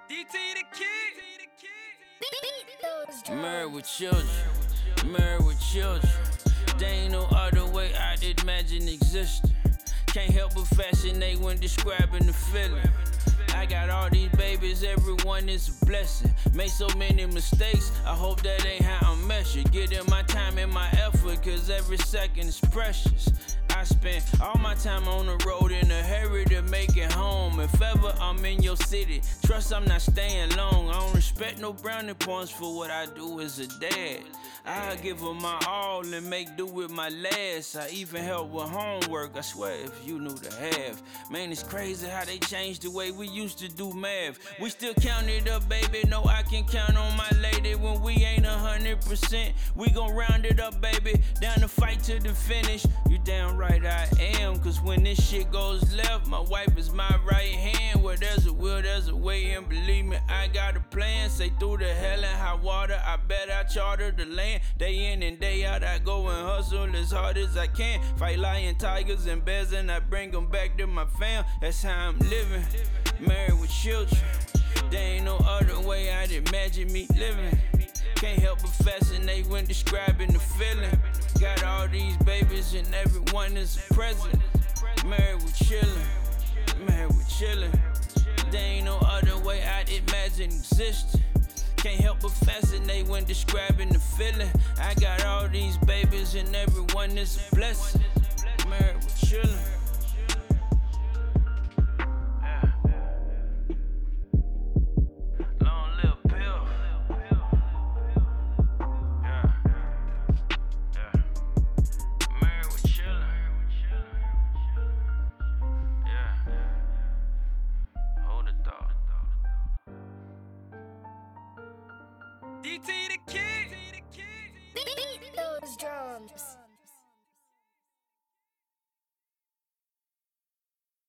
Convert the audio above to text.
DT the kid. Married with children, married with children. There ain't no other way I did imagine existing. Can't help but fascinate when describing the feeling. I got all these babies, everyone is a blessing. Made so many mistakes, I hope that ain't how I'm measured. Getting my time and my effort, cause every second is precious. I spend all my time on the road in a hurry to make it home. If ever I'm in your city, trust I'm not staying long. I don't respect no brownie points for what I do as a dad. I give her my all and make do with my last. I even help with homework, I swear if you knew the half. Man, it's crazy how they changed the way we used to do math. We still count it up, baby, know I can count on my lady. When we ain't 100%, we gon' round it up, baby. Down to fight to the finish. You damn right I am, cause when this shit goes left, my wife is my right hand. Where there's a will, there's a way, and believe me, I got a plan. Say through the hell and high water, I bet I charter the land. Day in and day out, I go and hustle as hard as I can. Fight lion, tigers, and bears, and I bring them back to my fam. That's how I'm living, married with children. There ain't no other way I'd imagine me living. Can't help but fascinate when describing the feeling. Got all these babies and everyone is a present. Married with chillin', married with chillin'. There ain't no other way I'd imagine existing. Can't help but fascinate when describing the feeling. I got all these babies and everyone is a blessing. Married with chillin'. DT the kid. Beat those drums.